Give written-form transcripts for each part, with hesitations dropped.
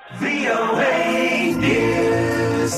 VOA News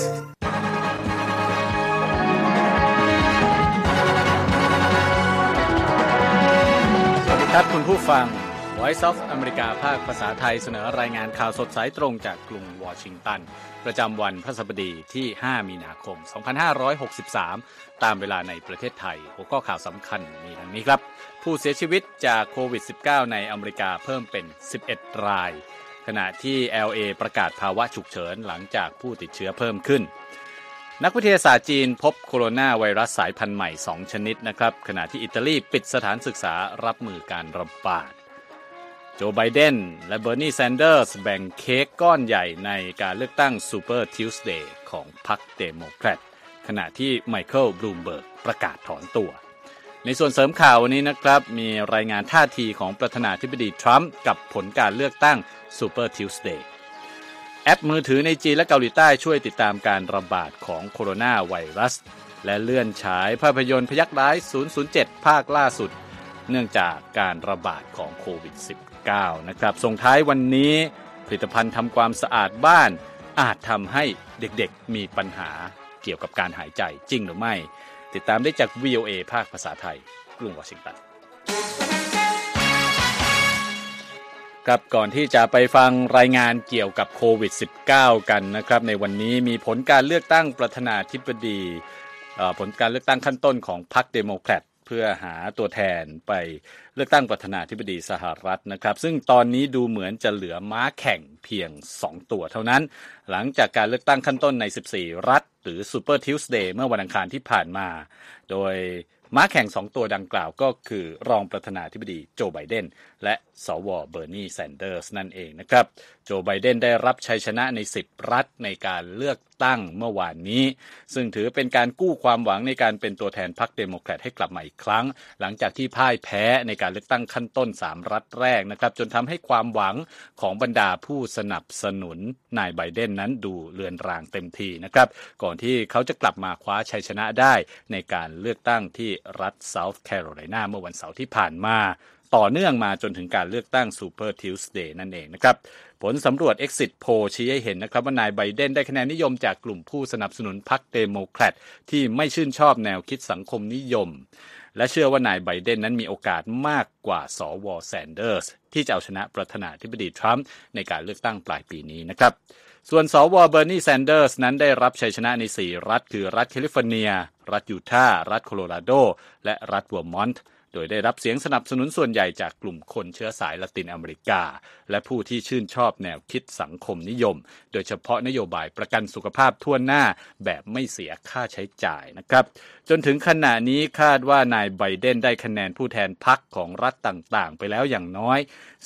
ครับคุณผู้ฟัง Voice of America ภาคภาษาไทยเสนอรายงานข่าวสดสายตรงจากกรุงวอชิงตันประจำวันพฤหัสบดีที่ 5 มีนาคม 2563 ตามเวลาในประเทศไทยหัวข้อข่าวสำคัญมีดังนี้ครับผู้เสียชีวิตจากโควิด -19 ในอเมริกาเพิ่มเป็น 11 รายขณะที่ LA ประกาศภาวะฉุกเฉินหลังจากผู้ติดเชื้อเพิ่มขึ้นนักวิทยาศาสตร์จีนพบโคโรนาไวรัสสายพันธุ์ใหม่2ชนิดนะครับขณะที่อิตาลีปิดสถานศึกษารับมือการระบาดโจไบเดนและเบอร์นีแซนเดอร์สแบ่งเค้กก้อนใหญ่ในการเลือกตั้งซูเปอร์ทิวส์เดย์ของพรรคเดโมแครตขณะที่ไมเคิลบลูมเบิร์กประกาศถอนตัวในส่วนเสริมข่าววันนี้นะครับมีรายงานท่าทีของประธานาธิบดีทรัมป์กับผลการเลือกตั้งซูเปอร์ทิวส์เดย์แอปมือถือในจีนและเกาหลีใต้ช่วยติดตามการระบาดของโคโรนาไวรัสและเลื่อนฉายภาพยนตร์พยัคฆ์ร้าย007ภาคล่าสุดเนื่องจากการระบาดของโควิด -19 นะครับส่งท้ายวันนี้ผลิตภัณฑ์ทำความสะอาดบ้านอาจทำให้เด็กๆมีปัญหาเกี่ยวกับการหายใจจริงหรือไม่ติดตามได้จาก VOA ภาคภาษาไทยกรุงวอชิงตันครับก่อนที่จะไปฟังรายงานเกี่ยวกับโควิด -19 กันนะครับในวันนี้มีผลการเลือกตั้งประธานาธิบดีผลการเลือกตั้งขั้นต้นของพรรคเดโมแครตเพื่อหาตัวแทนไปเลือกตั้งประธานาธิบดีสหรัฐนะครับซึ่งตอนนี้ดูเหมือนจะเหลือม้าแข่งเพียง2ตัวเท่านั้นหลังจากการเลือกตั้งขั้นต้นใน14รัฐหรือ Super Tuesday เมื่อวันอังคารที่ผ่านมาโดยม้าแข่ง2ตัวดังกล่าวก็คือรองประธานาธิบดีโจไบเดนและสวเบอร์นีแซนเดอร์สนั่นเองนะครับโจไบเดนได้รับชัยชนะใน10รัฐในการเลือกตั้งเมื่อวานนี้ซึ่งถือเป็นการกู้ความหวังในการเป็นตัวแทนพรรคเดโมแครตให้กลับมาอีกครั้งหลังจากที่พ่ายแพ้ในการเลือกตั้งขั้นต้น3รัฐแรกนะครับจนทำให้ความหวังของบรรดาผู้สนับสนุนนายไบเดนนั้นดูเลือนรางเต็มทีนะครับก่อนที่เขาจะกลับมาคว้าชัยชนะได้ในการเลือกตั้งที่รัฐเซาท์แคโรไลนาเมื่อวันเสาร์ที่ผ่านมาต่อเนื่องมาจนถึงการเลือกตั้ง Super Tuesday นั่นเองนะครับผลสำรวจ Exit Poll ชี้ให้เห็นนะครับว่านายไบเดนได้คะแนนนิยมจากกลุ่มผู้สนับสนุนพรรคเดโมแครตที่ไม่ชื่นชอบแนวคิดสังคมนิยมและเชื่อว่านายไบเดนนั้นมีโอกาสมากกว่าสวแซนเดอร์สที่จะเอาชนะประธานาธิบดีทรัมป์ในการเลือกตั้งปลายปีนี้นะครับส่วนสวเบอร์นีแซนเดอร์สนั้นได้รับชัยชนะใน4รัฐคือรัฐแคลิฟอร์เนียรัฐยูทาห์รัฐโคโลราโดและรัฐเวอร์มอนต์โดยได้รับเสียงสนับสนุนส่วนใหญ่จากกลุ่มคนเชื้อสายละตินอเมริกาและผู้ที่ชื่นชอบแนวคิดสังคมนิยมโดยเฉพาะนโยบายประกันสุขภาพทั่วหน้าแบบไม่เสียค่าใช้จ่ายนะครับจนถึงขณะนี้คาดว่านายไบเดนได้คะแนนผู้แทนพรรคของรัฐต่างๆไปแล้วอย่างน้อย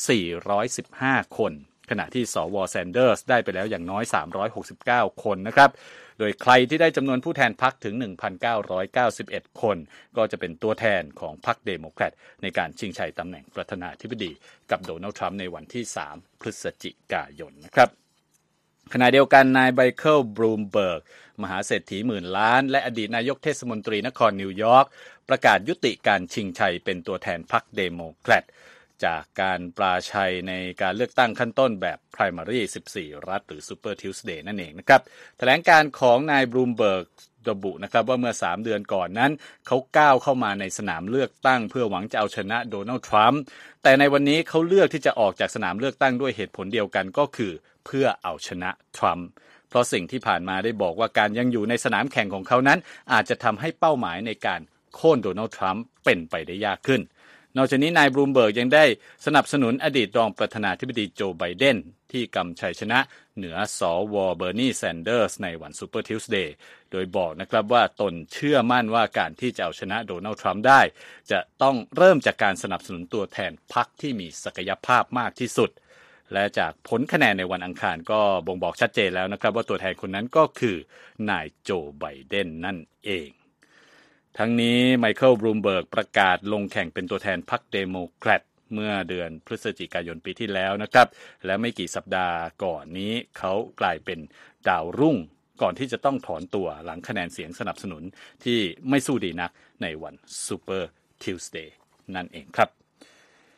415คนขณะที่สวแซนเดอร์สได้ไปแล้วอย่างน้อย369คนนะครับโดยใครที่ได้จำนวนผู้แทนพรรคถึง 1,991 คนก็จะเป็นตัวแทนของพรรคเดโมแครตในการชิงชัยตำแหน่งประธานาธิบดีกับโดนัลด์ทรัมป์ในวันที่3พฤศจิกายนนะครับขณะเดียวกันนายไมเคิลบลูมเบิร์กมหาเศรษฐีหมื่นล้านและอดีตนายกเทศมนตรีนครนิวยอร์กประกาศยุติการชิงชัยเป็นตัวแทนพรรคเดโมแครตจากการปราชัยในการเลือกตั้งขั้นต้นแบบ primary 14รัฐหรือ Super Tuesday นั่นเองนะครับแถลงการของนายบลูมเบิร์กระบุนะครับว่าเมื่อ3เดือนก่อนนั้นเขาก้าวเข้ามาในสนามเลือกตั้งเพื่อหวังจะเอาชนะโดนัลด์ทรัมป์แต่ในวันนี้เขาเลือกที่จะออกจากสนามเลือกตั้งด้วยเหตุผลเดียวกันก็คือเพื่อเอาชนะทรัมป์เพราะสิ่งที่ผ่านมาได้บอกว่าการยังอยู่ในสนามแข่งของเขานั้นอาจจะทำให้เป้าหมายในการโค่นโดนัลด์ทรัมป์เป็นไปได้ยากขึ้นนอกจากนี้นายบลูมเบิร์กยังได้สนับสนุนอดีตรองประธานาธิบดีโจไบเดนที่กำชัยชนะเหนือสวเบอร์นีแซนเดอร์สในวันซูเปอร์ทิวส์เดย์โดยบอกนะครับว่าตนเชื่อมั่นว่าการที่จะเอาชนะโดนัลด์ทรัมป์ได้จะต้องเริ่มจากการสนับสนุนตัวแทนพรรคที่มีศักยภาพมากที่สุดและจากผลคะแนนในวันอังคารก็บ่งบอกชัดเจนแล้วนะครับว่าตัวแทนคนนั้นก็คือนายโจไบเดนนั่นเองทั้งนี้ไมเคิลบลูมเบิร์กประกาศลงแข่งเป็นตัวแทนพรรคเดโมแครตเมื่อเดือนพฤศจิกายนปีที่แล้วนะครับและไม่กี่สัปดาห์ก่อนนี้เขากลายเป็นดาวรุ่งก่อนที่จะต้องถอนตัวหลังคะแนนเสียงสนับสนุนที่ไม่สู้ดีนักในวัน Super Tuesday นั่นเองครับ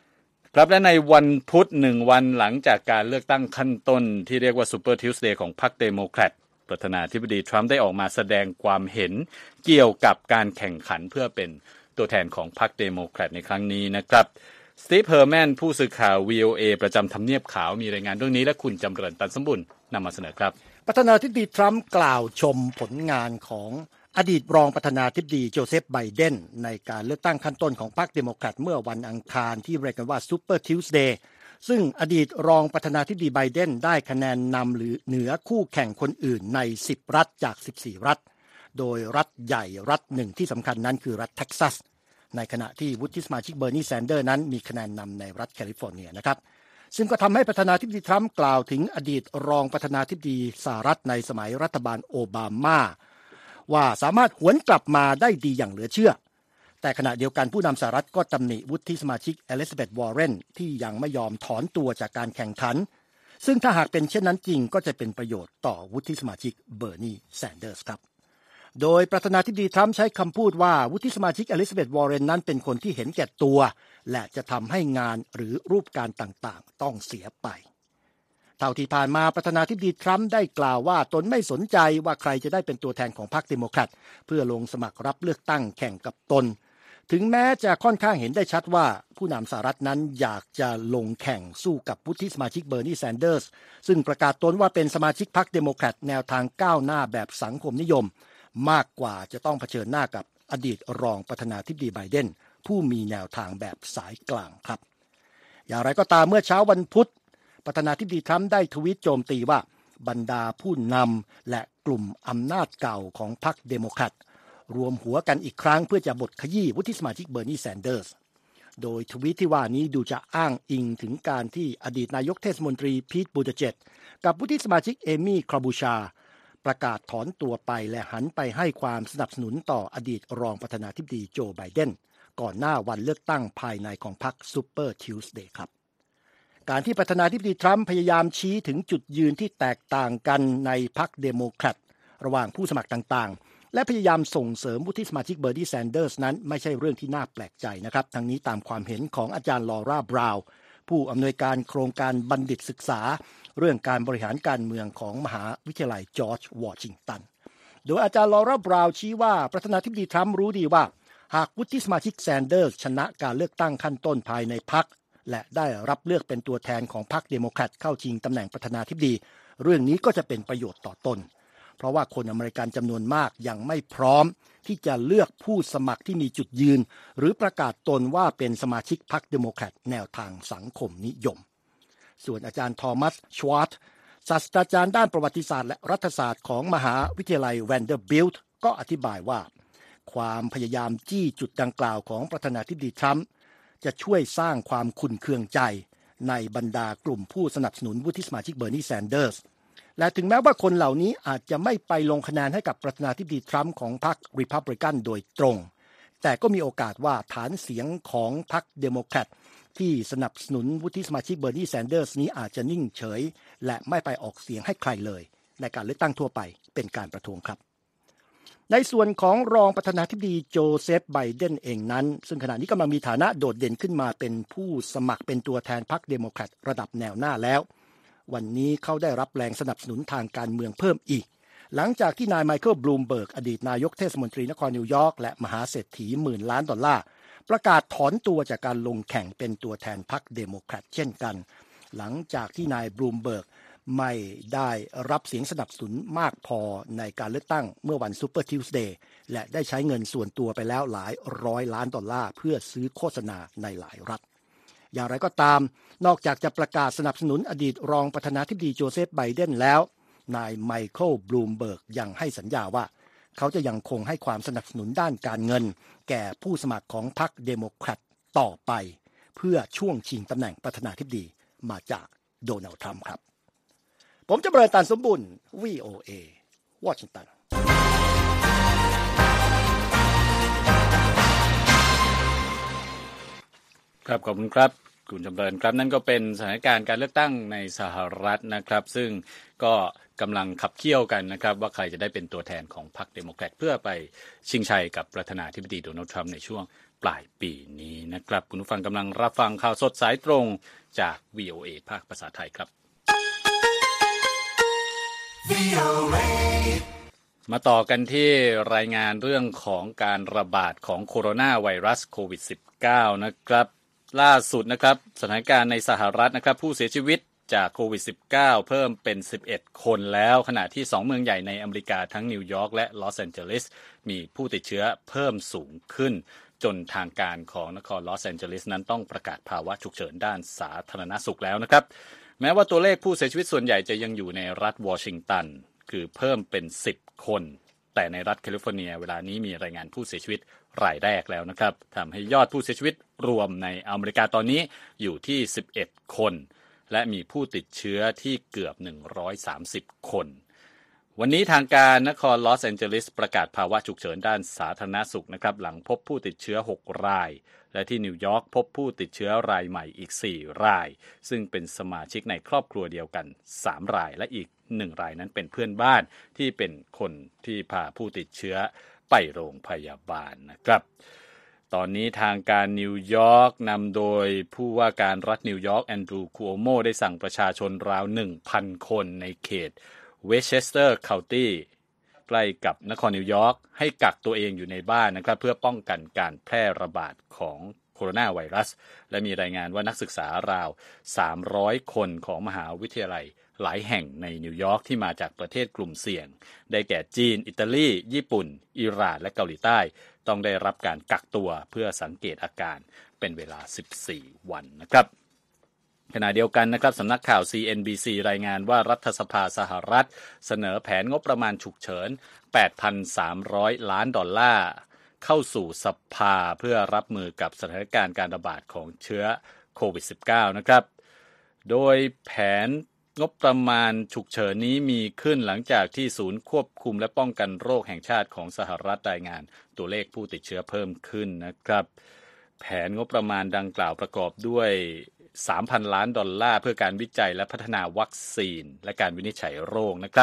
ครับและในวันพุธ1 วันหลังจากการเลือกตั้งขั้นต้นที่เรียกว่า Super Tuesday ของพรรคเดโมแครตประธานาธิบดีทรัมป์ได้ออกมาแสดงความเห็นเกี่ยวกับการแข่งขันเพื่อเป็นตัวแทนของพรรคเดโมแครตในครั้งนี้นะครับสตีฟเฮอร์แมนผู้สื่อข่าว VOA ประจำทำเนียบขาวมีรายงานเรื่องนี้และคุณจำเริญตันสมบุญนำมาเสนอครับประธานาธิบดีทรัมป์กล่าวชมผลงานของอดีตรองประธานาธิบดีโจเซฟไบเดนในการเลือกตั้งขั้นต้นของพรรคเดโมแครตเมื่อวันอังคารที่เรียกกันว่า Super Tuesday ซึ่งอดีตรองประธานาธิบดีไบเดนได้คะแนนนำหรือเหนือคู่แข่งคนอื่นใน10รัฐจาก14รัฐโดยรัฐใหญ่รัฐหนึ่งที่สำคัญนั้นคือรัฐเท็กซัสในขณะที่วุฒิสมาชิกเบอร์นีแซนเดอร์นั้นมีคะแนนนำในรัฐแคลิฟอร์เนียนะครับซึ่งก็ทำให้ประธานาธิบดีทรัมป์กล่าวถึงอดีตรองประธานาธิบดีสหรัฐในสมัยรัฐบาลโอบามาว่าสามารถหวนกลับมาได้ดีอย่างเหลือเชื่อแต่ขณะเดียวกันผู้นำสหรัฐก็ตำหนิวุฒิสมาชิกอลิซาเบธวอร์เรนที่ยังไม่ยอมถอนตัวจากการแข่งขันซึ่งถ้าหากเป็นเช่นนั้นจริงก็จะเป็นประโยชน์ต่อวุฒิสมาชิกเบอร์นีแซนเดอร์สครับโดยประธานาธิบดีทรัมป์ใช้คำพูดว่าวุฒิสมาชิกอลิซาเบธวอร์เรนนั้นเป็นคนที่เห็นแก่ตัวและจะทำให้งานหรือรูปการต่างๆต้องเสียไปเท่าที่ผ่านมาประธานาธิบดีทรัมป์ได้กล่าวว่าตนไม่สนใจว่าใครจะได้เป็นตัวแทนของพรรคเดโมแครตเพื่อลงสมัครรับเลือกตั้งแข่งกับตนถึงแม้จะค่อนข้างเห็นได้ชัดว่าผู้นำสหรัฐนั้นอยากจะลงแข่งสู้กับวุฒิสมาชิกเบอร์นีแซนเดอร์สซึ่งประกาศตนว่าเป็นสมาชิกพรรคเดโมแครตแนวทางก้าวหน้าแบบสังคมนิยมมากกว่าจะต้องเผชิญหน้ากับอดีตรองประธานาธิบดีไบเดนผู้มีแนวทางแบบสายกลางครับอย่างไรก็ตามเมื่อเช้าวันพุธประธานาธิบดีทรัมป์ได้ทวีตโจมตีว่าบรรดาผู้นำและกลุ่มอำนาจเก่าของพรรคเดโมแครตรวมหัวกันอีกครั้งเพื่อจะบดขยี้วุฒิสมาชิกเบอร์นีแซนเดอร์สโดยทวีตที่ว่านี้ดูจะอ้างอิงถึงการที่อดีตนายกเทศมนตรีพีทบูติเจจกับวุฒิสมาชิกเอมี่คลาบูชาประกาศถอนตัวไปและหันไปให้ความสนับสนุนต่ออดีตรองประธานาธิบดีโจไบเดนก่อนหน้าวันเลือกตั้งภายในของพรรค Super Tuesday ครับการที่ประธานาธิบดีทรัมป์พยายามชี้ถึงจุดยืนที่แตกต่างกันในพรรคเดโมแครตระหว่างผู้สมัครต่างๆและพยายามส่งเสริมวุฒิสมาชิกเบอร์นีแซนเดอร์สนั้นไม่ใช่เรื่องที่น่าแปลกใจนะครับทั้งนี้ตามความเห็นของอาจารย์ลอร่าบราวน์ผู้อำนวยการโครงการบัณฑิตศึกษาเรื่องการบริหารการเมืองของมหาวิทยาลัยจอร์จวอชิงตันโดยอาจารย์ลอร่าบราวน์ชี้ว่าประธานาธิบดีทรัมป์รู้ดีว่าหากวุฒิสมาชิกแซนเดอร์สชนะการเลือกตั้งขั้นต้นภายในพรรคและได้รับเลือกเป็นตัวแทนของพรรคเดโมแครตเข้าชิงตำแหน่งประธานาธิบดีเรื่องนี้ก็จะเป็นประโยชน์ต่อตนเพราะว่าคนอเมริกันจำนวนมากยังไม่พร้อมที่จะเลือกผู้สมัครที่มีจุดยืนหรือประกาศตนว่าเป็นสมาชิกพรรคเดโมแครตแนวทางสังคมนิยมส่วนอาจารย์ทอมัสชวาร์ตศาสตราจารย์ด้านประวัติศาสตร์และรัฐศาสตร์ของมหาวิทยาลัยแวนเดอร์บิลต์ก็อธิบายว่าความพยายามจี้จุดดังกล่าวของประธานาธิบดีทรัมป์จะช่วยสร้างความขุ่นเคืองใจในบรรดากลุ่มผู้สนับสนุนวุฒิสมาชิกเบอร์นีแซนเดอร์สและถึงแม้ว่าคนเหล่านี้อาจจะไม่ไปลงคะแนนให้กับประธานาธิบดีทรัมป์ของพรรครีพับลิกันโดยตรงแต่ก็มีโอกาสว่าฐานเสียงของพรรคเดโมแครตที่สนับสนุนวุฒิสมาชิกเบอร์นีแซนเดอร์สนี้อาจจะนิ่งเฉยและไม่ไปออกเสียงให้ใครเลยในการเลือกตั้งทั่วไปเป็นการประท้วงครับในส่วนของรองประธานาธิบดีโจเซฟไบเดนเองนั้นซึ่งขณะนี้กำลังมีฐานะโดดเด่นขึ้นมาเป็นผู้สมัครเป็นตัวแทนพรรคเดโมแครตระดับแนวหน้าแล้ววันนี้เขาได้รับแรงสนับสนุนทางการเมืองเพิ่มอีกหลังจากที่นายไมเคิลบลูมเบิร์กอดีตนายกเทศมนตรีนครนิวยอร์กและมหาเศรษฐี$10,000 ล้านประกาศถอนตัวจากการลงแข่งเป็นตัวแทนพรรคเดโมแครตเช่นกันหลังจากที่นายบลูมเบิร์กไม่ได้รับเสียงสนับสนุนมากพอในการเลือกตั้งเมื่อวัน Super Tuesday และได้ใช้เงินส่วนตัวไปแล้วหลาย$100 ล้านเพื่อซื้อโฆษณาในหลายรัฐอย่างไรก็ตามนอกจากจะประกาศสนับสนุนอดีตรองประธานาธิบดีโจเซฟไบเดนแล้วนายไมเคิลบลูมเบิร์กยังให้สัญญาว่าเขาจะยังคงให้ความสนับสนุนด้านการเงินแก่ผู้สมัครของพรรคเดโมแครตต่อไปเพื่อช่วงชิงตำแหน่งประธานาธิบดีมาจากโดนัลด์ทรัมป์ครับผมจะเบรนตันสมบุญ VOA วอชิงตันครับขอบคุณครับคุณจำเริญครับนั่นก็เป็นสถานการณ์การเลือกตั้งในสหรัฐนะครับซึ่งก็กำลังขับเคี่ยวกันนะครับว่าใครจะได้เป็นตัวแทนของพรรคเดโมแครตเพื่อไปชิงชัยกับประธานาธิบดีโดนัลด์ทรัมป์ในช่วงปลายปีนี้นะครับคุณผู้ฟังกำลังรับฟังข่าวสดสายตรงจาก VOA ภาคภาษาไทยครับ มาต่อกันที่รายงานเรื่องของการระบาดของโคโรนาไวรัสโควิด -19 นะครับล่าสุดนะครับสถานการณ์ในสหรัฐนะครับผู้เสียชีวิตจากโควิด -19 เพิ่มเป็น11คนแล้วขณะที่2เมืองใหญ่ในอเมริกาทั้งนิวยอร์กและลอสแอนเจลิสมีผู้ติดเชื้อเพิ่มสูงขึ้นจนทางการของนครลอสแอนเจลิสนั้นต้องประกาศภาวะฉุกเฉินด้านสาธารณสุขแล้วนะครับแม้ว่าตัวเลขผู้เสียชีวิตส่วนใหญ่จะยังอยู่ในรัฐวอชิงตันคือเพิ่มเป็น10คนแต่ในรัฐแคลิฟอร์เนียเวลานี้มีรายงานผู้เสียชีวิตรายแรกแล้วนะครับทำให้ยอดผู้เสียชีวิตรวมในอเมริกาตอนนี้อยู่ที่11คนและมีผู้ติดเชื้อที่เกือบ130คนวันนี้ทางการนครลอสแอนเจลิสประกาศภาวะฉุกเฉินด้านสาธารณสุขนะครับหลังพบผู้ติดเชื้อ6รายและที่นิวยอร์กพบผู้ติดเชื้อรายใหม่อีก4รายซึ่งเป็นสมาชิกในครอบครัวเดียวกัน3รายและอีก1รายนั้นเป็นเพื่อนบ้านที่เป็นคนที่พาผู้ติดเชื้อไปโรงพยาบาลนะครับตอนนี้ทางการนิวยอร์กนำโดยผู้ว่าการรัฐนิวยอร์กแอนดรูว์ คูโอโมได้สั่งประชาชนราว 1,000 คนในเขตเวสต์เชสเตอร์เคานตี้ใกล้กับนครนิวยอร์กให้กักตัวเองอยู่ในบ้านนะครับเพื่อป้องกันการแพร่ระบาดของโคโรนาไวรัสและมีรายงานว่านักศึกษาราว300คนของมหาวิทยาลัยหลายแห่งในนิวยอร์กที่มาจากประเทศกลุ่มเสี่ยงได้แก่จีนอิตาลีญี่ปุ่นอิหร่านและเกาหลีใต้ต้องได้รับการกักตัวเพื่อสังเกตอาการเป็นเวลา14วันนะครับขณะเดียวกันนะครับสำนักข่าว CNBC รายงานว่ารัฐสภาสหรัฐเสนอแผนงบประมาณฉุกเฉิน 8,300 ล้านดอลลาร์เข้าสู่สภาเพื่อรับมือกับสถานการณ์การระบาดของเชื้อโควิด -19 นะครับโดยแผนงบประมาณฉุกเฉินนี้มีขึ้นหลังจากที่ศูนย์ควบคุมและป้องกันโรคแห่งชาติของสหรัฐรายงานตัวเลขผู้ติดเชื้อเพิ่มขึ้นนะครับแผนงบประมาณดังกล่าวประกอบด้วย 3,000 ล้านดอลลาร์เพื่อการวิจัยและพัฒนาวัคซีนและการวินิจฉัยโรคนะครับ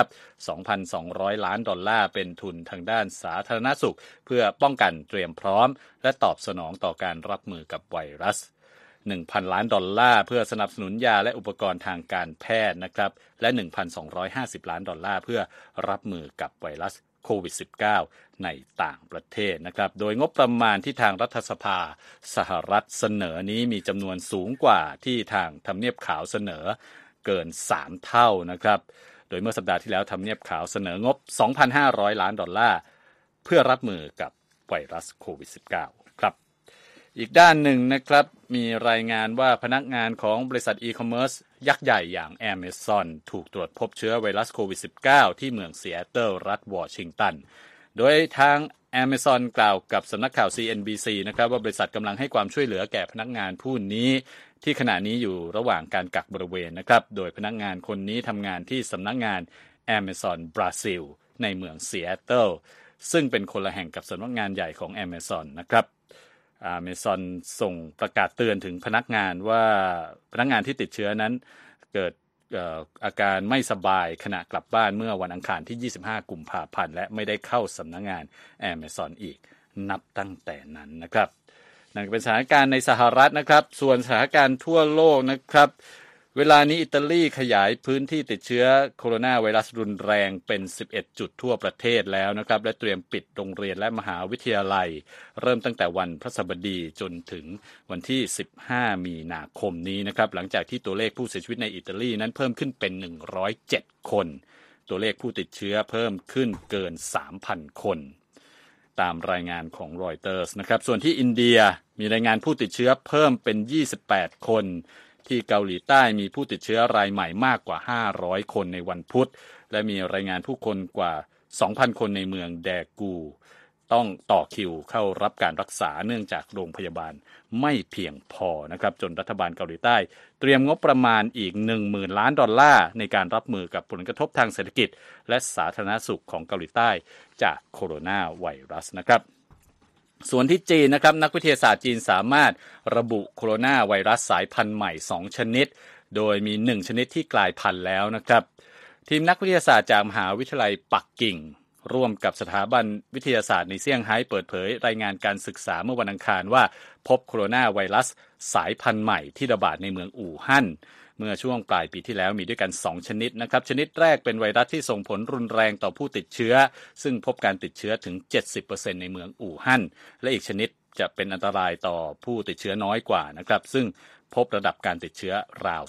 2,200 ล้านดอลลาร์เป็นทุนทางด้านสาธารณสุขเพื่อป้องกันเตรียมพร้อมและตอบสนองต่อการรับมือกับไวรัส1,000 ล้านดอลลาร์เพื่อสนับสนุนยาและอุปกรณ์ทางการแพทย์นะครับและ 1,250 ล้านดอลลาร์เพื่อรับมือกับไวรัสโควิด -19 ในต่างประเทศนะครับโดยงบประมาณที่ทางรัฐสภาสหรัฐเสนอนี้มีจำนวนสูงกว่าที่ทางทำเนียบขาวเสนอเกิน3เท่านะครับโดยเมื่อสัปดาห์ที่แล้วทำเนียบขาวเสนองบ 2,500 ล้านดอลลาร์เพื่อรับมือกับไวรัสโควิด -19 ครับอีกด้านหนึ่งนะครับมีรายงานว่าพนักงานของบริษัทอีคอมเมิร์ซยักษ์ใหญ่อย่าง Amazon ถูกตรวจพบเชื้อไวรัสโควิด -19 ที่เมืองซีแอตเทิลรัฐวอชิงตันโดยทาง Amazon กล่าวกับสำนักข่าว CNBC นะครับว่าบริษัทกำลังให้ความช่วยเหลือแก่พนักงานผู้นี้ที่ขณะนี้อยู่ระหว่างการกักบริเวณนะครับโดยพนักงานคนนี้ทำงานที่สำนักงาน Amazon บราซิลในเมืองซีแอตเทิลซึ่งเป็นคนละแห่งกับสำนักงานใหญ่ของ Amazon นะครับAmazon ส่งประกาศเตือนถึงพนักงานว่าพนักงานที่ติดเชื้อนั้นเกิดอาการไม่สบายขณะกลับบ้านเมื่อวันอังคารที่25กุมภาพันธ์และไม่ได้เข้าสำนักงาน Amazon อีกนับตั้งแต่นั้นนะครับนั่นเป็นสถานการณ์ในสหรัฐนะครับส่วนสถานการณ์ทั่วโลกนะครับเวลานี้อิตาลีขยายพื้นที่ติดเชื้อโคโรนาไวรัสรุนแรงเป็น11จุดทั่วประเทศแล้วนะครับและเตรียมปิดโรงเรียนและมหาวิทยาลัยเริ่มตั้งแต่วันพฤหัสบดีจนถึงวันที่15มีนาคมนี้นะครับหลังจากที่ตัวเลขผู้เสียชีวิตในอิตาลีนั้นเพิ่มขึ้นเป็น107คนตัวเลขผู้ติดเชื้อเพิ่มขึ้นเกิน 3,000 คนตามรายงานของรอยเตอร์สนะครับส่วนที่อินเดียมีรายงานผู้ติดเชื้อเพิ่มเป็น28คนที่เกาหลีใต้มีผู้ติดเชื้อรายใหม่มากกว่า500คนในวันพุธและมีรายงานผู้คนกว่า 2,000 คนในเมืองแดกูต้องต่อคิวเข้ารับการรักษาเนื่องจากโรงพยาบาลไม่เพียงพอนะครับจนรัฐบาลเกาหลีใต้เตรียมงบประมาณอีก 10,000 ล้านดอลลาร์ในการรับมือกับผลกระทบทางเศรษฐกิจและสาธารณสุขของเกาหลีใต้จากโคโรนาไวรัสนะครับส่วนที่จีนนะครับนักวิทยาศาสตร์จีนสามารถระบุโคโรนาไวรัสสายพันธุ์ใหม่2ชนิดโดยมี1ชนิดที่กลายพันธุ์แล้วนะครับทีมนักวิทยาศาสตร์จากมหาวิทยาลัยปักกิ่งร่วมกับสถาบันวิทยาศาสตร์ในเซี่ยงไฮ้เปิดเผยรายงานการศึกษาเมื่อวันอังคารว่าพบโคโรนาไวรัสสายพันธุ์ใหม่ที่ระบาดในเมืองอู่ฮั่นเมื่อช่วงปลายปีที่แล้วมีด้วยกัน2ชนิดนะครับชนิดแรกเป็นไวรัสที่ส่งผลรุนแรงต่อผู้ติดเชื้อซึ่งพบการติดเชื้อถึง 70% ในเมืองอู่ฮั่นและอีกชนิดจะเป็นอันตรายต่อผู้ติดเชื้อน้อยกว่านะครับซึ่งพบระดับการติดเชื้อราว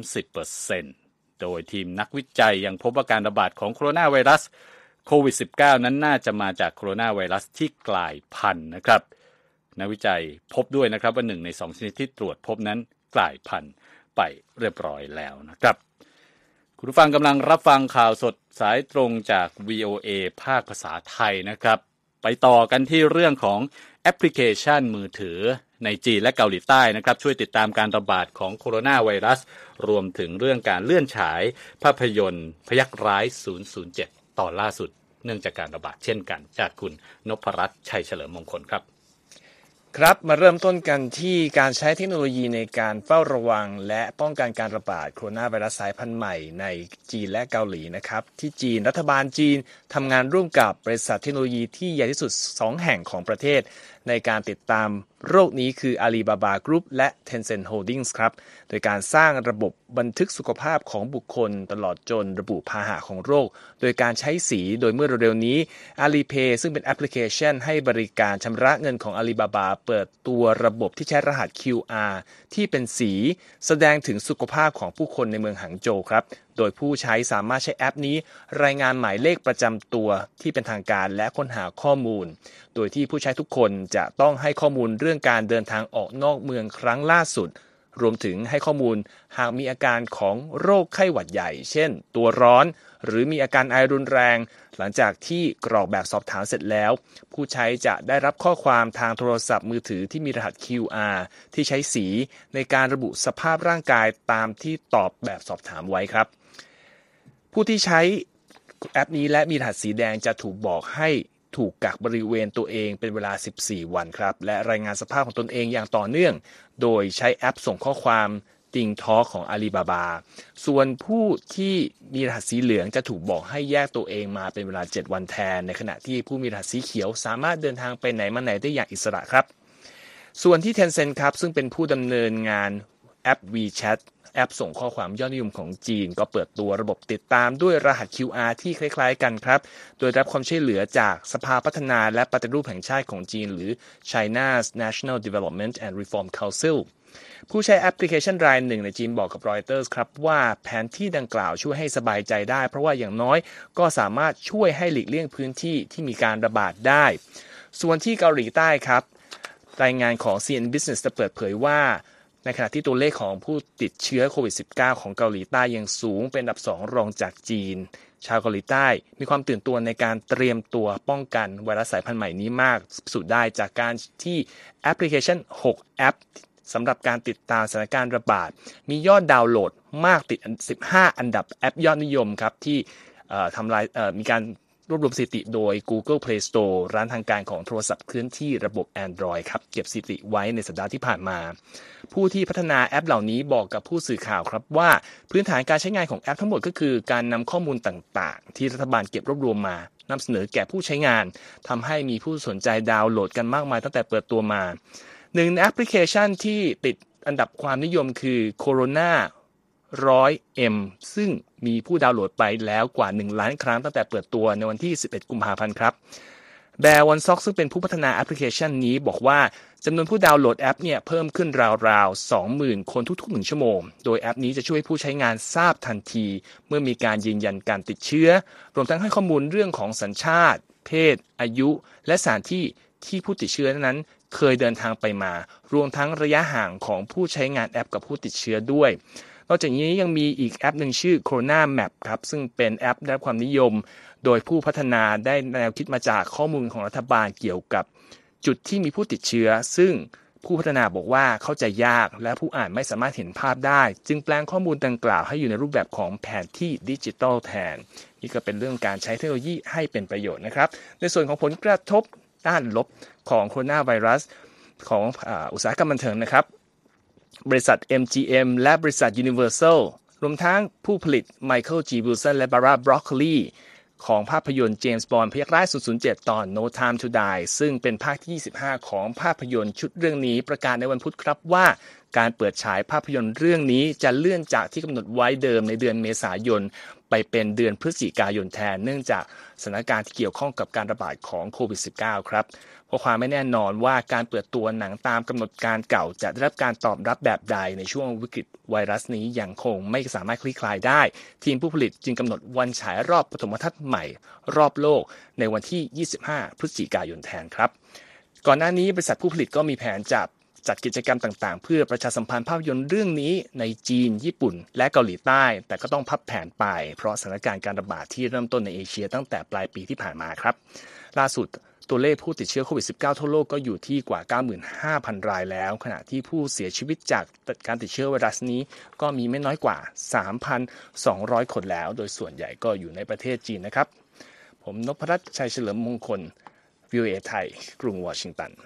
30%โดยทีมนักวิจัยยังพบว่าการระบาดของโคโรนาไวรัสโควิด -19 นั้นน่าจะมาจากโคโรนาไวรัสที่กลายพันธุ์นะครับนักวิจัยพบด้วยนะครับว่า1ใน2ชนิดที่ตรวจพบนั้นกลายพันธุ์ไปเรียบร้อยแล้วนะครับคุณผู้ฟังกำลังรับฟังข่าวสดสายตรงจาก VOA ภาคภาษาไทยนะครับไปต่อกันที่เรื่องของแอปพลิเคชันมือถือในจีนและเกาหลีใต้นะครับช่วยติดตามการระบาดของโคโรนาไวรัสรวมถึงเรื่องการเลื่อนฉายภาพยนตร์พยัคฆ์ร้าย007ตอนล่าสุดเนื่องจากการระบาดเช่นกันจากคุณนพรัตน์ชัยเฉลิมมงคลครับครับมาเริ่มต้นกันที่การใช้เทคโนโลยีในการเฝ้าระวังและป้องกันการระบาดโคโรนาไวรัสสายพันธุ์ใหม่ในจีนและเกาหลีนะครับที่จีนรัฐบาลจีนทำงานร่วมกับบริษัทเทคโนโลยีที่ใหญ่ที่สุด2แห่งของประเทศในการติดตามโรคนี้คือ Alibaba Group และ Tencent Holdings ครับโดยการสร้างระบบบันทึกสุขภาพของบุคคลตลอดจนระบุพาหะของโรคโดยการใช้สีโดยเมื่อเร็วๆนี้ Alipay ซึ่งเป็นแอปพลิเคชันให้บริการชำระเงินของ Alibaba เปิดตัวระบบที่ใช้รหัส QR ที่เป็นสีแสดงถึงสุขภาพของผู้คนในเมืองหางโจวครับโดยผู้ใช้สามารถใช้แอปนี้รายงานหมายเลขประจำตัวที่เป็นทางการและค้นหาข้อมูลโดยที่ผู้ใช้ทุกคนจะต้องให้ข้อมูลเรื่องการเดินทางออกนอกเมืองครั้งล่าสุดรวมถึงให้ข้อมูลหากมีอาการของโรคไข้หวัดใหญ่เช่นตัวร้อนหรือมีอาการไอรุนแรงหลังจากที่กรอกแบบสอบถามเสร็จแล้วผู้ใช้จะได้รับข้อความทางโทรศัพท์มือถือที่มีรหัส QR ที่ใช้สีในการระบุสภาพร่างกายตามที่ตอบแบบสอบถามไว้ครับผู้ที่ใช้แอปนี้และมีรหัสสีแดงจะถูกบอกให้ถูกกักบริเวณตัวเองเป็นเวลา14วันครับและรายงานสภาพของตนเองอย่างต่อเนื่องโดยใช้แอปส่งข้อความติงทอของ Alibaba ส่วนผู้ที่มีรหัสสีเหลืองจะถูกบอกให้แยกตัวเองมาเป็นเวลา7วันแทนในขณะที่ผู้มีรหัสสีเขียวสามารถเดินทางไปไหนมาไหนได้อย่างอิสระครับส่วนที่ Tencent ครับซึ่งเป็นผู้ดำเนินงานแอป WeChatแอปส่งข้อความยอดนิยมของจีนก็เปิดตัวระบบติดตามด้วยรหัส QR ที่คล้ายๆกันครับโดยรับความช่วยเหลือจากสภาพัฒนาและปฏิรูปแห่งชาติของจีนหรือ China's National Development and Reform Council ผู้ใช้แอปพลิเคชันรายหนึ่งในจีนบอกกับ Reuters ครับว่าแผนที่ดังกล่าวช่วยให้สบายใจได้เพราะว่าอย่างน้อยก็สามารถช่วยให้หลีกเลี่ยงพื้นที่ที่มีการระบาดได้ส่วนที่เกาหลีใต้ครับรายงานของ CNN Business จะเปิดเผยว่าในขณะที่ตัวเลขของผู้ติดเชื้อโควิด -19 ของเกาหลีใต้ยังสูงเป็นอันดับ2รองจากจีนชาวเกาหลีใต้มีความตื่นตัวในการเตรียมตัวป้องกันไวรัสสายพันธุ์ใหม่นี้มากสุดได้จากการที่แอปพลิเคชัน6แอปสำหรับการติดตามสถานการณ์ระบาดมียอดดาวน์โหลดมากติด15อันดับแอปยอดนิยมครับที่ทำลายมีการรวบรวมสถิติโดย Google Play Store ร้านทางการของโทรศัพท์เคลื่อนที่ระบบ Android ครับเก็บสถิติไว้ในสัปดาห์ที่ผ่านมาผู้ที่พัฒนาแอปเหล่านี้บอกกับผู้สื่อข่าวครับว่าพื้นฐานการใช้งานของแอปทั้งหมดก็คือการนำข้อมูลต่างๆที่รัฐบาลเก็บรวบรวมมานำเสนอแก่ผู้ใช้งานทำให้มีผู้สนใจดาวน์โหลดกันมากมายตั้งแต่เปิดตัวมาหนึ่งในแอปพลิเคชันที่ติดอันดับความนิยมคือ Corona 100M ซึ่งมีผู้ดาวน์โหลดไปแล้วกว่า1ล้านครั้งตั้งแต่เปิดตัวในวันที่11กุมภาพันธ์ครับแบร์วันซ็อกซึ่งเป็นผู้พัฒนาแอปพลิเคชันนี้บอกว่าจำนวนผู้ดาวน์โหลดแอปเนี่ยเพิ่มขึ้นราวๆ 20,000 คนทุกๆ1ชั่วโมงโดยแอปนี้จะช่วยผู้ใช้งานทราบทันทีเมื่อมีการยืนยันการติดเชื้อรวมทั้งให้ข้อมูลเรื่องของสัญชาติเพศอายุและสถานที่ที่ผู้ติดเชื้อนั้นเคยเดินทางไปมารวมทั้งระยะห่างของผู้ใช้งานแอปกับผู้ติดเชื้อด้วยนอกจากนี้ยังมีอีกแอปหนึ่งชื่อ Corona Map ครับซึ่งเป็นแอปได้รับความนิยมโดยผู้พัฒนาได้แนวคิดมาจากข้อมูลของรัฐบาลเกี่ยวกับจุดที่มีผู้ติดเชื้อซึ่งผู้พัฒนาบอกว่าเข้าใจยากและผู้อ่านไม่สามารถเห็นภาพได้จึงแปลงข้อมูลดังกล่าวให้อยู่ในรูปแบบของแผนที่ดิจิทัลแทนนี่ก็เป็นเรื่องการใช้เทคโนโลยีให้เป็นประโยชน์นะครับในส่วนของผลกระทบด้านลบของโคโรนาไวรัสของอุตสาหกรรมบันเทิงนะครับบริษัท MGM และบริษัท Universal รวมทั้งผู้ผลิต Michael G. Wilson และ Barbara Broccoli ของภาพยนตร์เจมส์บอนด์พยัคฆ์ร้าย007 ตอน No Time to Die ซึ่งเป็นภาคที่25ของภาพยนตร์ชุดเรื่องนี้ประกาศในวันพุธครับว่าการเปิดฉายภาพยนตร์เรื่องนี้จะเลื่อนจากที่กำหนดไว้เดิมในเดือนเมษายนไปเป็นเดือนพฤศจิกายนแทนเนื่องจากสถานการณ์ที่เกี่ยวข้องกับการระบาดของโควิด -19 ครับเพราะความไม่แน่นอนว่าการเปิดตัวหนังตามกำหนดการเก่าจะได้รับการตอบรับแบบใดในช่วงวิกฤตไวรัสนี้ยังคงไม่สามารถคลี่คลายได้ทีมผู้ผลิตจึงกำหนดวันฉายรอบปฐมทัศน์ใหม่รอบโลกในวันที่ 25 พฤศจิกายนแทนครับก่อนหน้านี้บริษัทผู้ผลิตก็มีแผนจัดกิจกรรมต่างๆเพื่อประชาสัมพันธ์ภาพยนตร์เรื่องนี้ในจีนญี่ปุ่นและเกาหลีใต้แต่ก็ต้องพับแผนไปเพราะสถานการณ์การระบาดที่เริ่มต้นในเอเชียตั้งแต่ปลายปีที่ผ่านมาครับล่าสุดตัวเลขผู้ติดเชื้อโควิด -19 ทั่วโลกก็อยู่ที่กว่า 95,000 รายแล้วขณะที่ผู้เสียชีวิตจากการติดเชื้อไวรัสนี้ก็มีไม่น้อยกว่า 3,200 คนแล้วโดยส่วนใหญ่ก็อยู่ในประเทศจีนนะครับผมนพรัตน์ชัยเฉลิมมงคล VOA ไทยกรุงวอชิงตัน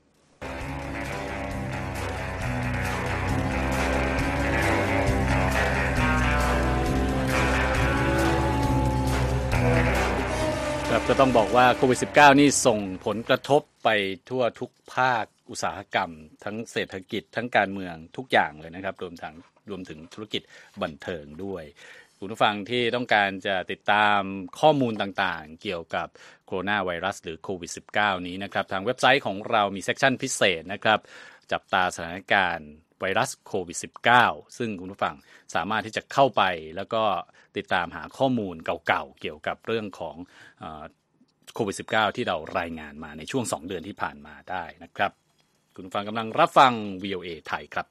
ก็ต้องบอกว่าโควิด -19 นี่ส่งผลกระทบไปทั่วทุกภาคอุตสาหกรรมทั้งเศรษฐกิจทั้งการเมืองทุกอย่างเลยนะครับรวมถึงธุรกิจบันเทิงด้วยคุณผู้ฟังที่ต้องการจะติดตามข้อมูลต่างๆเกี่ยวกับโคโรนาไวรัสหรือโควิด -19 นี้นะครับทางเว็บไซต์ของเรามีเซกชันพิเศษนะครับจับตาสถานการณ์ไวรัสโควิด -19 ซึ่งคุณผู้ฟังสามารถที่จะเข้าไปแล้วก็ติดตามหาข้อมูลเก่าๆเกี่ยวกับเรื่องของโควิด -19 ที่เรารายงานมาในช่วง2เดือนที่ผ่านมาได้นะครับคุณผู้ฟังกำลังรับฟัง VOA ไทยครับ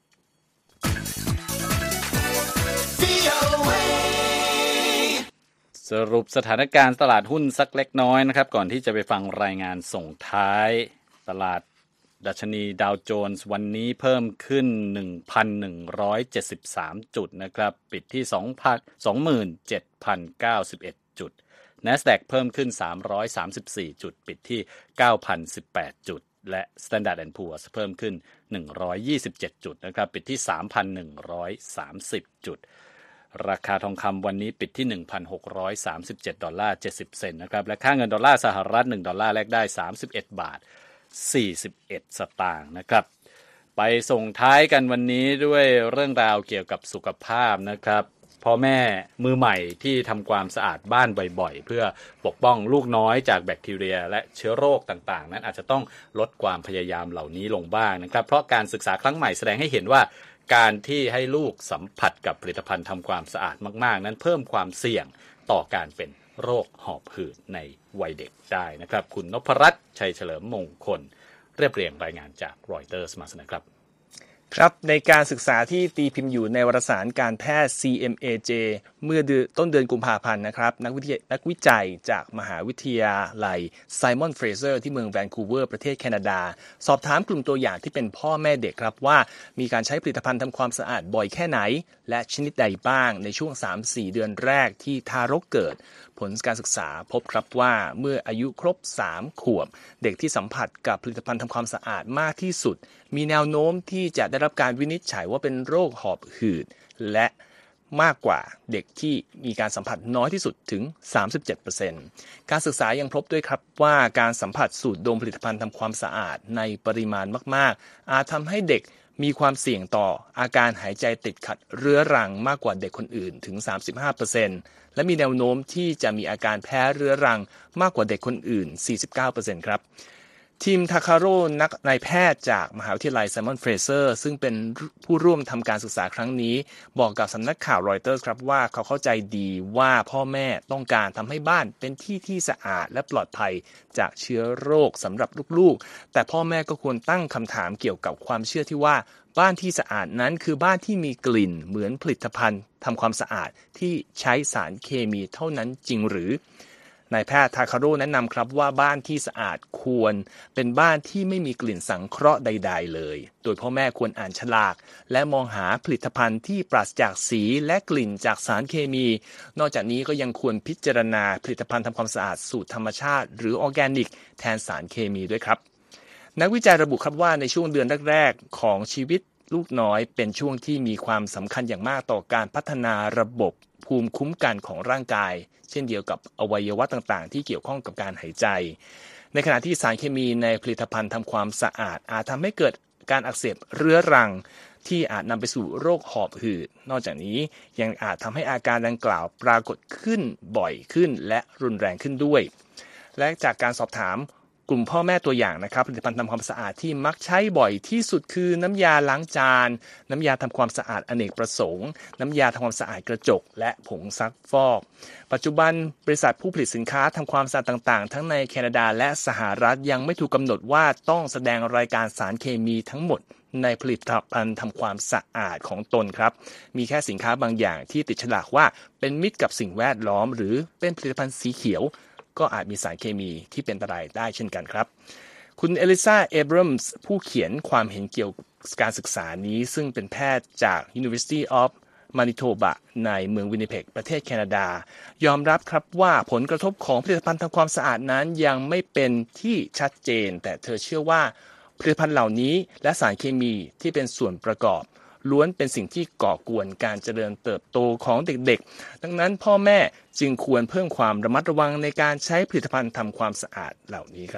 สรุปสถานการณ์ตลาดหุ้นสักเล็กน้อยนะครับก่อนที่จะไปฟังรายงานส่งท้ายตลาดดัชนีดาวโจนส์วันนี้เพิ่มขึ้น 1,173 จุดนะครับปิดที่ 27,091 จุด NASDAQ เพิ่มขึ้น334จุดปิดที่ 9,018 จุดและ Standard & Poor's เพิ่มขึ้น127จุดนะครับปิดที่ 3,130 จุดราคาทองคำวันนี้ปิดที่ 1,637 ดอลลาร์ 70 เซนต์นะครับและค่าเงินดอลลาร์สหรัฐ1ดอลลาร์แลกได้31บาท41สตางค์นะครับไปส่งท้ายกันวันนี้ด้วยเรื่องราวเกี่ยวกับสุขภาพนะครับพ่อแม่มือใหม่ที่ทำความสะอาดบ้านบ่อยๆเพื่อปกป้องลูกน้อยจากแบคทีเรียและเชื้อโรคต่างๆนั้นอาจจะต้องลดความพยายามเหล่านี้ลงบ้างนะครับเพราะการศึกษาครั้งใหม่แสดงให้เห็นว่าการที่ให้ลูกสัมผัสกับผลิตภัณฑ์ทำความสะอาดมากๆนั้นเพิ่มความเสี่ยงต่อการเป็นโรคหอบหืดในวัยเด็กได้นะครับคุณนพรัตน์ชัยเฉลิมมงคลเรียบเรียงรายงานจากรอยเตอร์สมาครับครับในการศึกษาที่ตีพิมพ์อยู่ในวารสารการแพทย์ CMAJ เมื่อต้นเดือนกุมภาพันธ์นะครับนักวิจัยจากมหาวิทยาลัยไซมอนเฟรเซอร์ที่เมืองแวนคูเวอร์ประเทศแคนาดาสอบถามกลุ่มตัวอย่างที่เป็นพ่อแม่เด็กครับว่ามีการใช้ผลิตภัณฑ์ทำความสะอาดบ่อยแค่ไหนและชนิดใดบ้างในช่วง 3-4 เดือนแรกที่ทารกเกิดผลการศึกษาพบครับว่าเมื่ออายุครบ3ขวบเด็กที่สัมผัสกับผลิตภัณฑ์ทำความสะอาดมากที่สุดมีแนวโน้มที่จะได้รับการวินิจฉัยว่าเป็นโรคหอบหืดและมากกว่าเด็กที่มีการสัมผัสน้อยที่สุดถึง 37% การศึกษายังพบด้วยครับว่าการสัมผัสสูดดมผลิตภัณฑ์ทำความสะอาดในปริมาณมากๆอาจทำให้เด็กมีความเสี่ยงต่ออาการหายใจติดขัดเรื้อรังมากกว่าเด็กคนอื่นถึง 35% และมีแนวโน้มที่จะมีอาการแพ้เรื้อรังมากกว่าเด็กคนอื่น 49% ครับทีมทาคาโร่นายแพทย์จากมหาวิทยาลัยไซมอนเฟรเซอร์ซึ่งเป็นผู้ร่วมทำการศึกษาครั้งนี้บอกกับสำนักข่าวรอยเตอร์สครับว่าเขาเข้าใจดีว่าพ่อแม่ต้องการทำให้บ้านเป็นที่สะอาดและปลอดภัยจากเชื้อโรคสำหรับลูกๆแต่พ่อแม่ก็ควรตั้งคำถามเกี่ยวกับความเชื่อที่ว่าบ้านที่สะอาดนั้นคือบ้านที่มีกลิ่นเหมือนผลิตภัณฑ์ทำความสะอาดที่ใช้สารเคมีเท่านั้นจริงหรือนายแพทย์ทาคาโร่แนะนำครับว่าบ้านที่สะอาดควรเป็นบ้านที่ไม่มีกลิ่นสังเคราะห์ใดๆเลยโดยพ่อแม่ควรอ่านฉลากและมองหาผลิตภัณฑ์ที่ปราศจากสีและกลิ่นจากสารเคมีนอกจากนี้ก็ยังควรพิจารณาผลิตภัณฑ์ทำความสะอาดสูตรธรรมชาติหรือออร์แกนิกแทนสารเคมีด้วยครับนักวิจัยระบุครับว่าในช่วงเดือนแรกๆของชีวิตลูกน้อยเป็นช่วงที่มีความสำคัญอย่างมากต่อการพัฒนาระบบภูมิคุ้มกันของร่างกายเช่นเดียวกับอวัยวะต่างๆที่เกี่ยวข้องกับการหายใจในขณะที่สารเคมีในผลิตภัณฑ์ทำความสะอาดอาจทำให้เกิดการอักเสบเรื้อรังที่อาจนำไปสู่โรคหอบหืดนอกจากนี้ยังอาจทำให้อาการดังกล่าวปรากฏขึ้นบ่อยขึ้นและรุนแรงขึ้นด้วยและจากการสอบถามกลุ่มพ่อแม่ตัวอย่างนะครับผลิตภัณฑ์ทำความสะอาดที่มักใช้บ่อยที่สุดคือน้ำยาล้างจานน้ำยาทำความสะอาดอเนกประสงค์น้ำยาทำความสะอาดกระจกและผงซักฟอกปัจจุบันบริษัทผู้ผลิตสินค้าทำความสะอาดต่างๆทั้งในแคนาดาและสหรัฐยังไม่ถูกกำหนดว่าต้องแสดงรายการสารเคมีทั้งหมดในผลิตภัณฑ์ทำความสะอาดของตนครับมีแค่สินค้าบางอย่างที่ติดฉลากว่าเป็นมิตรกับสิ่งแวดล้อมหรือเป็นผลิตภัณฑ์สีเขียวก็อาจมีสารเคมีที่เป็นอันตรายได้เช่นกันครับคุณเอลิซาเอบรัมส์ผู้เขียนความเห็นเกี่ยวกับการศึกษานี้ซึ่งเป็นแพทย์จาก University of Manitoba ในเมืองวินนิเพกประเทศแคนาดายอมรับครับว่าผลกระทบของผลิตภัณฑ์ทำความสะอาดนั้นยังไม่เป็นที่ชัดเจนแต่เธอเชื่อว่าผลิตภัณฑ์เหล่านี้และสารเคมีที่เป็นส่วนประกอบล้วนเป็นสิ่งที่ก่อกวนการเจริญเติบโตของเด็กๆดังนั้นพ่อแม่จึงควรเพิ่มความระมัดระวังในการใช้ผลิตภัณฑ์ทำความสะอาดเหล่านี้ครับ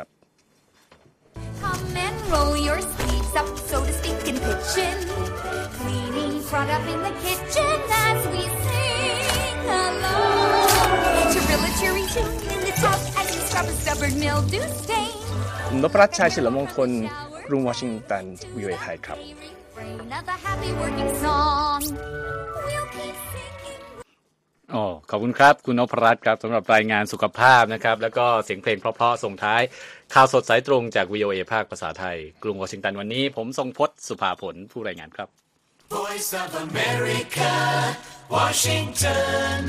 Come and roll your sleeves up, so to speak, in pitching. Cleaning front up in the kitchen as we sing along. Chirilla-cheery tune in the tub as we scrub a stubborn mildew stain. นพรัตน์ชัยเฉลิมมงคลกรุงวอชิงตัน VOA ไทยครับ Of a happy working song. We'll keep singing. ขอบคุณครับคุณนพรัตน์ครับสำหรับรายงานสุขภาพนะครับแล้วก็เสียงเพลงเพราะๆส่งท้ายข่าวสดสายตรงจาก VOA ภาคภาษาไทยกรุงวอชิงตันวันนี้ผมทรงพจน์สุภาผลผู้รายงานครับ Voice of America, Washington.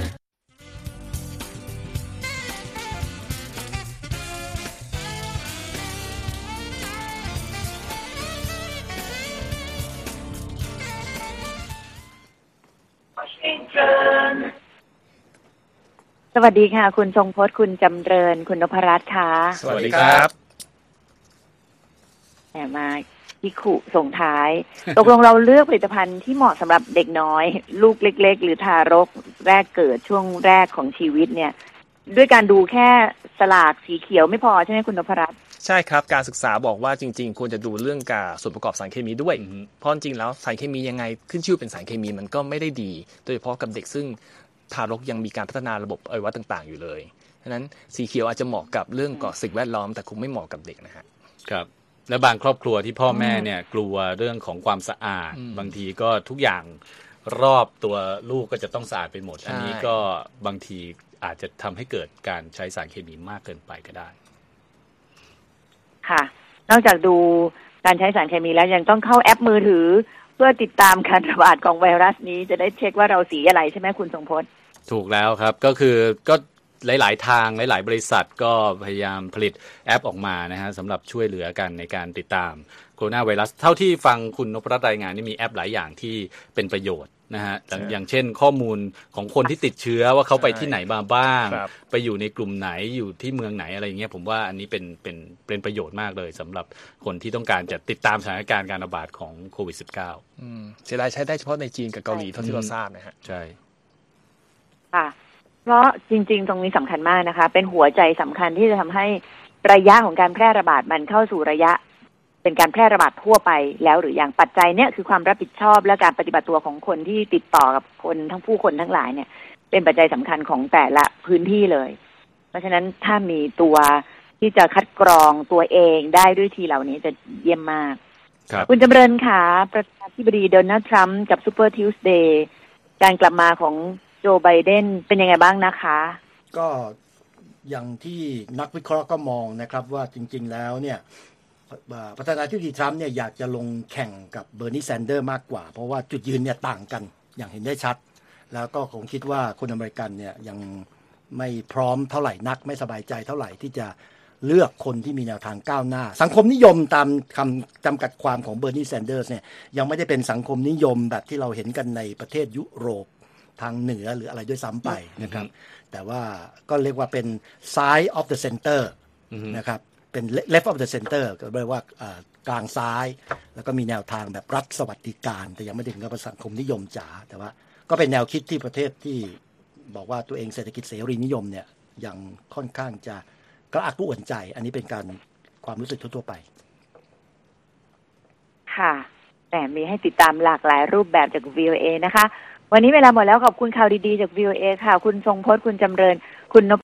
Washington. สวัสดีค่ะคุณทรงพจน์คุณจำเริญคุณนพรัตน์ค่ะสวัสดีครับมาที่ขู่ส่งท้าย ตกลงเราเลือกผลิตภัณฑ์ที่เหมาะสำหรับเด็กน้อยลูกเล็กๆหรือทารกแรกเกิดช่วงแรกของชีวิตเนี่ยด้วยการดูแค่สลากสีเขียวไม่พอใช่ไหมคุณนพรัตน์ใช่ครับการศึกษาบอกว่าจริงๆควรจะดูเรื่องการส่วนประกอบสารเคมีด้วยเพราะจริงๆแล้วสารเคมียังไงขึ้นชื่อเป็นสารเคมีมันก็ไม่ได้ดีโดยเฉพาะกับเด็กซึ่งทารกยังมีการพัฒนาระบบอวัยวะต่างๆอยู่เลยฉะนั้นสีเขียวอาจจะเหมาะกับเรื่องก่อสิ่งแวดล้อมแต่คงไม่เหมาะกับเด็กนะฮะครับและบางครอบครัวที่พ่อแม่เนี่ยกลัวเรื่องของความสะอาดบางทีก็ทุกอย่างรอบตัวลูกก็จะต้องสะอาดไปหมดอันนี้ก็บางทีอาจจะทำให้เกิดการใช้สารเคมีมากเกินไปก็ได้ค่ะนอกจากดูการใช้สารเคมีแล้วยังต้องเข้าแอปมือถือเพื่อติดตามการระบาดของไวรัสนี้จะได้เช็คว่าเราสีอะไรใช่ไหมคุณทรงพจน์ถูกแล้วครับก็คือก็หลายๆทางหลายๆบริษัทก็พยายามผลิตแอปออกมานะฮะสำหรับช่วยเหลือกันในการติดตามโคโรนาไวรัสเท่าที่ฟังคุณนพรัตน์รายงานนี่มีแอปหลายอย่างที่เป็นประโยชน์นะฮะอย่างเช่นข้อมูลของคนที่ติดเชื้อว่าเขาไปที่ไหนมาบ้างไปอยู่ในกลุ่มไหนอยู่ที่เมืองไหนอะไรอย่างเงี้ยผมว่าอันนี้เป็นประโยชน์มากเลยสำหรับคนที่ต้องการจะติดตามสถานการณ์การระบาดของโควิด -19 เสียดายใช้ได้เฉพาะในจีนกับเกาหลีเท่าที่เราทราบนะฮะใช่ค่ะเพราะจริงๆตรงนี้สำคัญมากนะคะเป็นหัวใจสำคัญที่จะทำให้ระยะของการแพร่ระบาดมันเข้าสู่ระยะเป็นการแพร่ระบาดทั่วไปแล้วหรืออย่างปัจจัยเนี่ยคือความรับผิดชอบและการปฏิบัติตัวของคนที่ติดต่อกับคนทั้งผู้คนทั้งหลายเนี่ยเป็นปัจจัยสำคัญของแต่ละพื้นที่เลยเพราะฉะนั้นถ้ามีตัวที่จะคัดกรองตัวเองได้ด้วยทีเหล่านี้จะเยี่ยมมากคุณจำเริญค่ะประธานาธิบดีโดนัลด์ทรัมป์กับซูเปอร์ทิวส์เดย์การกลับมาของโจไบเดนเป็นยังไงบ้างนะคะก็อย่างที่นักวิเคราะห์ก็มองนะครับว่าจริงๆแล้วเนี่ยประธานาธิบดีทรัมป์เนี่ยอยากจะลงแข่งกับเบอร์นีแซนเดอร์มากกว่าเพราะว่าจุดยืนเนี่ยต่างกันอย่างเห็นได้ชัดแล้วก็คงคิดว่าคนอเมริกันเนี่ยยังไม่พร้อมเท่าไหร่นักไม่สบายใจเท่าไหร่ที่จะเลือกคนที่มีแนวทางก้าวหน้าสังคมนิยมตามคำจำกัดความของเบอร์นีแซนเดอร์เนี่ยยังไม่ได้เป็นสังคมนิยมแบบที่เราเห็นกันในประเทศยุโรปทางเหนือหรืออะไรด้วยซ้ำไปนะครับแต่ว่าก็เรียกว่าเป็น side of the center นะครับเป็น left of the center ก็แปลว่ากลางซ้ายแล้วก็มีแนวทางแบบรัฐสวัสดิการแต่ยังไม่ถึงกับสังคมนิยมจ๋าแต่ว่าก็เป็นแนวคิดที่ประเทศที่บอกว่าตัวเองเศรษฐกิจเสรีนิยมเนี่ยยังค่อนข้างจะกระอักกระอ่วนใจอันนี้เป็นการความรู้สึกทั่วๆไปค่ะแต่มีให้ติดตามหลากหลายรูปแบบจาก VOA นะคะวันนี้เวลาหมดแล้วขอบคุณข่าวดีๆจาก VOA ค่ะคุณทรงพจน์คุณจำเริญคุณนพ